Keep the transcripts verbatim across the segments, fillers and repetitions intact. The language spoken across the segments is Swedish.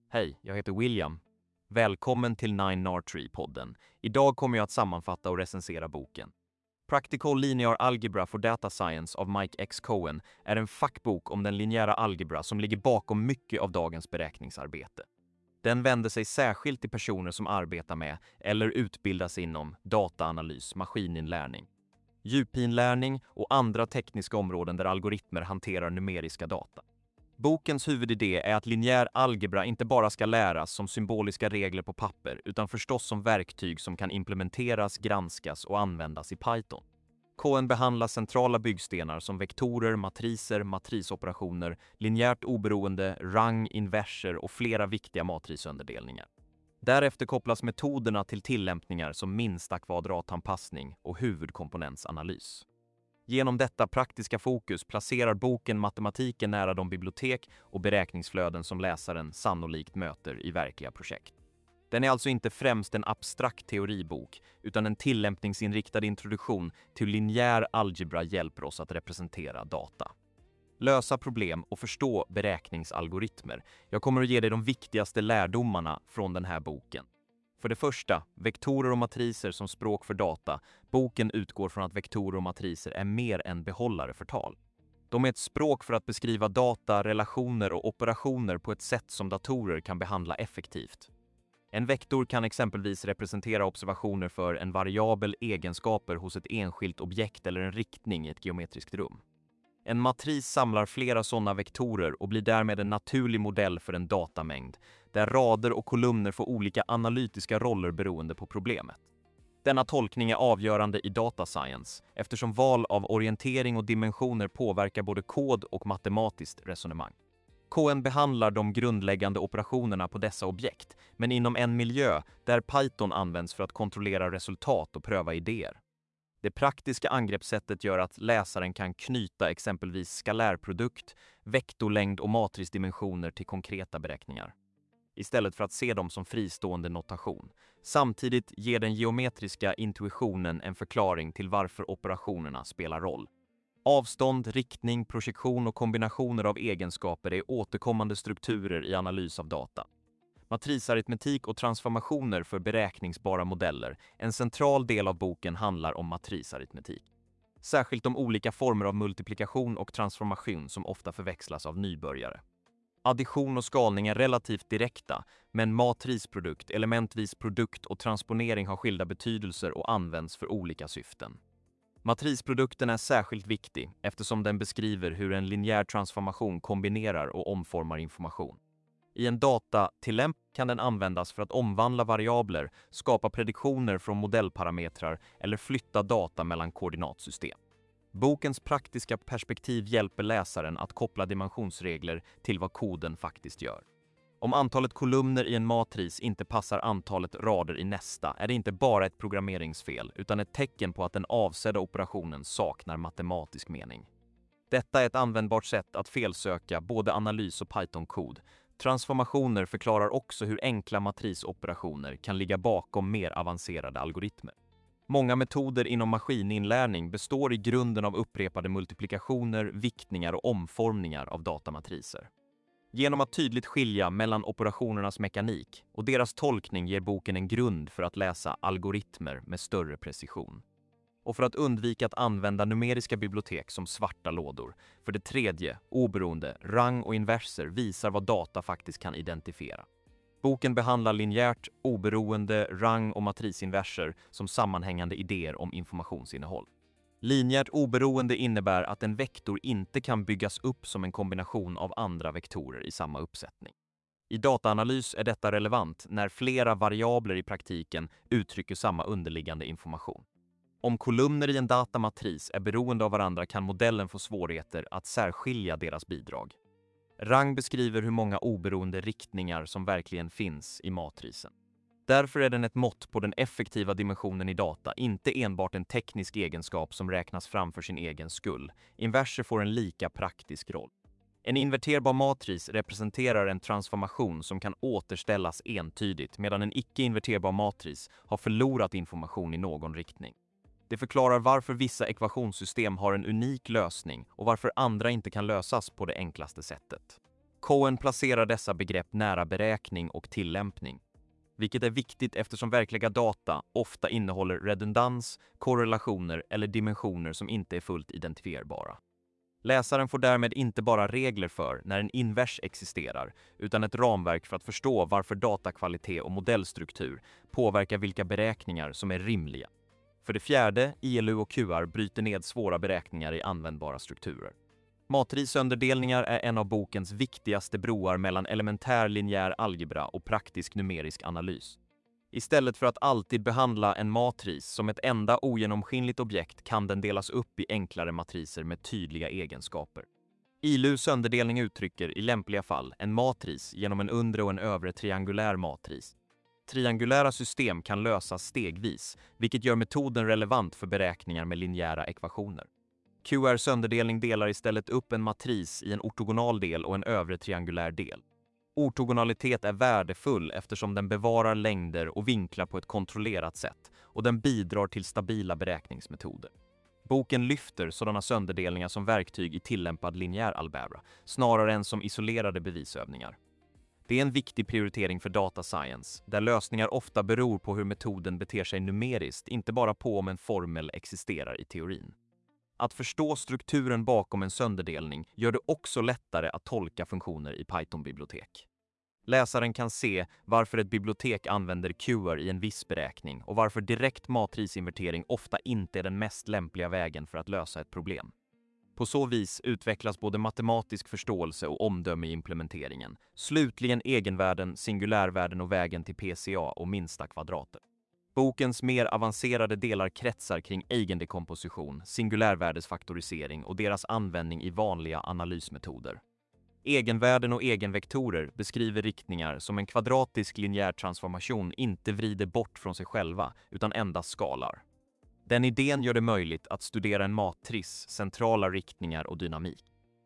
Hej, jag heter William. Välkommen till nine R Tree-podden. Idag kommer jag att sammanfatta och recensera boken. Practical Linear Algebra for Data Science av Mike X. Cohen är en fackbok om den linjära algebra som ligger bakom mycket av dagens beräkningsarbete. Den vänder sig särskilt till personer som arbetar med eller utbildas inom dataanalys, maskininlärning, djupinlärning och andra tekniska områden där algoritmer hanterar numeriska data. Bokens huvudidé är att linjär algebra inte bara ska läras som symboliska regler på papper utan förstås som verktyg som kan implementeras, granskas och användas i Python. Cohen behandlar centrala byggstenar som vektorer, matriser, matrisoperationer, linjärt oberoende, rang, inverser och flera viktiga matrisunderdelningar. Därefter kopplas metoderna till tillämpningar som minsta kvadratanpassning och huvudkomponentsanalys. Genom detta praktiska fokus placerar boken matematiken nära de bibliotek och beräkningsflöden som läsaren sannolikt möter i verkliga projekt. Den är alltså inte främst en abstrakt teoribok utan en tillämpningsinriktad introduktion till hur linjär algebra hjälper oss att representera data, lösa problem och förstå beräkningsalgoritmer. Jag kommer att ge dig de viktigaste lärdomarna från den här boken. För det första, vektorer och matriser som språk för data. Boken utgår från att vektorer och matriser är mer än behållare för tal. De är ett språk för att beskriva data, relationer och operationer på ett sätt som datorer kan behandla effektivt. En vektor kan exempelvis representera observationer för en variabel, egenskaper hos ett enskilt objekt eller en riktning i ett geometriskt rum. En matris samlar flera sådana vektorer och blir därmed en naturlig modell för en datamängd, där rader och kolumner får olika analytiska roller beroende på problemet. Denna tolkning är avgörande i data science, eftersom val av orientering och dimensioner påverkar både kod och matematiskt resonemang. Cohen behandlar de grundläggande operationerna på dessa objekt, men inom en miljö där Python används för att kontrollera resultat och pröva idéer. Det praktiska angreppssättet gör att läsaren kan knyta exempelvis skalärprodukt, vektorlängd och matrisdimensioner till konkreta beräkningar, istället för att se dem som fristående notation. Samtidigt ger den geometriska intuitionen en förklaring till varför operationerna spelar roll. Avstånd, riktning, projektion och kombinationer av egenskaper är återkommande strukturer i analys av data. Matrisaritmetik och transformationer för beräkningsbara modeller. En central del av boken handlar om matrisaritmetik. Särskilt om olika former av multiplikation och transformation som ofta förväxlas av nybörjare. Addition och skalning är relativt direkta, men matrisprodukt, elementvis produkt och transponering har skilda betydelser och används för olika syften. Matrisprodukten är särskilt viktig eftersom den beskriver hur en linjär transformation kombinerar och omformar information. I en datatillämpning kan den användas för att omvandla variabler, skapa prediktioner från modellparametrar eller flytta data mellan koordinatsystem. Bokens praktiska perspektiv hjälper läsaren att koppla dimensionsregler till vad koden faktiskt gör. Om antalet kolumner i en matris inte passar antalet rader i nästa är det inte bara ett programmeringsfel utan ett tecken på att den avsedda operationen saknar matematisk mening. Detta är ett användbart sätt att felsöka både analys och Python-kod. Transformationer förklarar också hur enkla matrisoperationer kan ligga bakom mer avancerade algoritmer. Många metoder inom maskininlärning består i grunden av upprepade multiplikationer, viktningar och omformningar av datamatriser. Genom att tydligt skilja mellan operationernas mekanik och deras tolkning ger boken en grund för att läsa algoritmer med större precision. Och för att undvika att använda numeriska bibliotek som svarta lådor. För det tredje, oberoende, rang och inverser visar vad data faktiskt kan identifiera. Boken behandlar linjärt, oberoende, rang och matrisinverser som sammanhängande idéer om informationsinnehåll. Linjärt oberoende innebär att en vektor inte kan byggas upp som en kombination av andra vektorer i samma uppsättning. I dataanalys är detta relevant när flera variabler i praktiken uttrycker samma underliggande information. Om kolumner i en datamatris är beroende av varandra kan modellen få svårigheter att särskilja deras bidrag. Rang beskriver hur många oberoende riktningar som verkligen finns i matrisen. Därför är den ett mått på den effektiva dimensionen i data, inte enbart en teknisk egenskap som räknas fram för sin egen skull. Inverser får en lika praktisk roll. En inverterbar matris representerar en transformation som kan återställas entydigt medan en icke-inverterbar matris har förlorat information i någon riktning. Det förklarar varför vissa ekvationssystem har en unik lösning och varför andra inte kan lösas på det enklaste sättet. Cohen placerar dessa begrepp nära beräkning och tillämpning, vilket är viktigt eftersom verkliga data ofta innehåller redundans, korrelationer eller dimensioner som inte är fullt identifierbara. Läsaren får därmed inte bara regler för när en invers existerar, utan ett ramverk för att förstå varför datakvalitet och modellstruktur påverkar vilka beräkningar som är rimliga. För det fjärde, I L U och Q R bryter ned svåra beräkningar i användbara strukturer. Matrissönderdelningar är en av bokens viktigaste broar mellan elementär linjär algebra och praktisk numerisk analys. Istället för att alltid behandla en matris som ett enda ogenomskinligt objekt kan den delas upp i enklare matriser med tydliga egenskaper. I L U:s sönderdelning uttrycker i lämpliga fall en matris genom en undre och en övre triangulär matris. Triangulära system kan lösas stegvis, vilket gör metoden relevant för beräkningar med linjära ekvationer. Q R-sönderdelning delar istället upp en matris i en ortogonal del och en övre triangulär del. Ortogonalitet är värdefull eftersom den bevarar längder och vinklar på ett kontrollerat sätt och den bidrar till stabila beräkningsmetoder. Boken lyfter sådana sönderdelningar som verktyg i tillämpad linjär algebra, snarare än som isolerade bevisövningar. Det är en viktig prioritering för data science, där lösningar ofta beror på hur metoden beter sig numeriskt, inte bara på om en formel existerar i teorin. Att förstå strukturen bakom en sönderdelning gör det också lättare att tolka funktioner i Python-bibliotek. Läsaren kan se varför ett bibliotek använder Q R i en viss beräkning och varför direkt matrisinvertering ofta inte är den mest lämpliga vägen för att lösa ett problem. På så vis utvecklas både matematisk förståelse och omdöme i implementeringen. Slutligen egenvärden, singulärvärden och vägen till P C A och minsta kvadrater. Bokens mer avancerade delar kretsar kring eigendekomposition, singulärvärdesfaktorisering och deras användning i vanliga analysmetoder. Egenvärden och egenvektorer beskriver riktningar som en kvadratisk linjär transformation inte vrider bort från sig själva utan endast skalar. Den idén gör det möjligt att studera en matris, centrala riktningar och dynamik.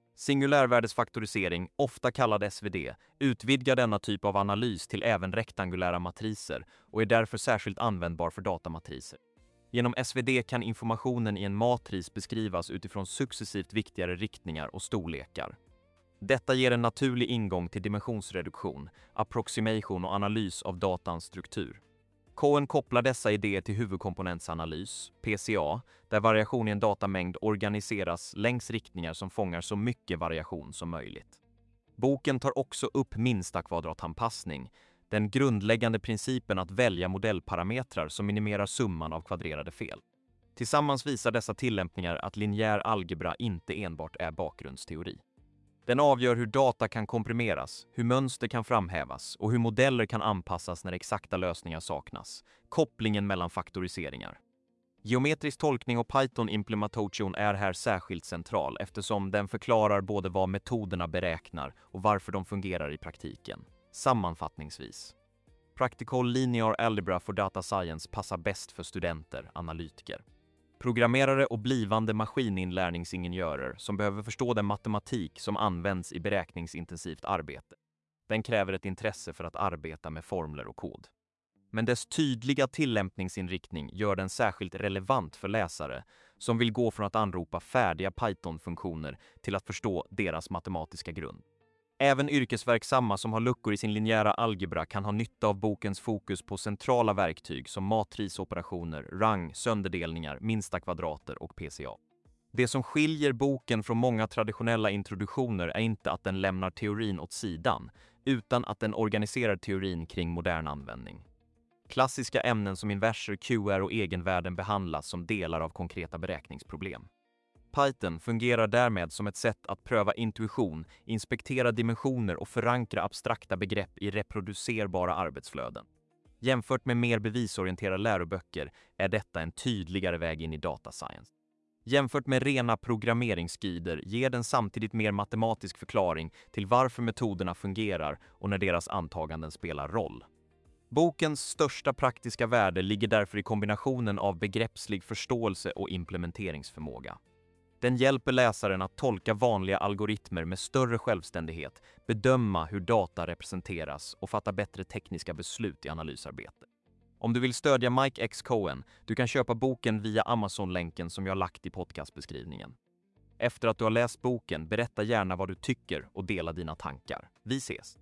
Singulärvärdesfaktorisering, ofta kallad S V D, utvidgar denna typ av analys till även rektangulära matriser och är därför särskilt användbar för datamatriser. Genom S V D kan informationen i en matris beskrivas utifrån successivt viktigare riktningar och storlekar. Detta ger en naturlig ingång till dimensionsreduktion, approximation och analys av datans struktur. Cohen kopplar dessa idéer till huvudkomponentsanalys, P C A, där variation i en datamängd organiseras längs riktningar som fångar så mycket variation som möjligt. Boken tar också upp minsta kvadratanpassning, den grundläggande principen att välja modellparametrar som minimerar summan av kvadrerade fel. Tillsammans visar dessa tillämpningar att linjär algebra inte enbart är bakgrundsteori. Den avgör hur data kan komprimeras, hur mönster kan framhävas och hur modeller kan anpassas när exakta lösningar saknas. Kopplingen mellan faktoriseringar. Geometrisk tolkning och Python implementation är här särskilt central eftersom den förklarar både vad metoderna beräknar och varför de fungerar i praktiken. Sammanfattningsvis. Practical Linear Algebra for Data Science passar bäst för studenter, analytiker. Programmerare och blivande maskininlärningsingenjörer som behöver förstå den matematik som används i beräkningsintensivt arbete. Den kräver ett intresse för att arbeta med formler och kod. Men dess tydliga tillämpningsinriktning gör den särskilt relevant för läsare som vill gå från att anropa färdiga Python-funktioner till att förstå deras matematiska grund. Även yrkesverksamma som har luckor i sin linjära algebra kan ha nytta av bokens fokus på centrala verktyg som matrisoperationer, rang, sönderdelningar, minsta kvadrater och P C A. Det som skiljer boken från många traditionella introduktioner är inte att den lämnar teorin åt sidan, utan att den organiserar teorin kring modern användning. Klassiska ämnen som inverser, Q R och egenvärden behandlas som delar av konkreta beräkningsproblem. Python fungerar därmed som ett sätt att pröva intuition, inspektera dimensioner och förankra abstrakta begrepp i reproducerbara arbetsflöden. Jämfört med mer bevisorienterade läroböcker är detta en tydligare väg in i data science. Jämfört med rena programmeringsguider ger den samtidigt mer matematisk förklaring till varför metoderna fungerar och när deras antaganden spelar roll. Bokens största praktiska värde ligger därför i kombinationen av begreppslig förståelse och implementeringsförmåga. Den hjälper läsaren att tolka vanliga algoritmer med större självständighet, bedöma hur data representeras och fatta bättre tekniska beslut i analysarbete. Om du vill stödja Mike X Cohen, du kan köpa boken via Amazon-länken som jag lagt i podcastbeskrivningen. Efter att du har läst boken, berätta gärna vad du tycker och dela dina tankar. Vi ses!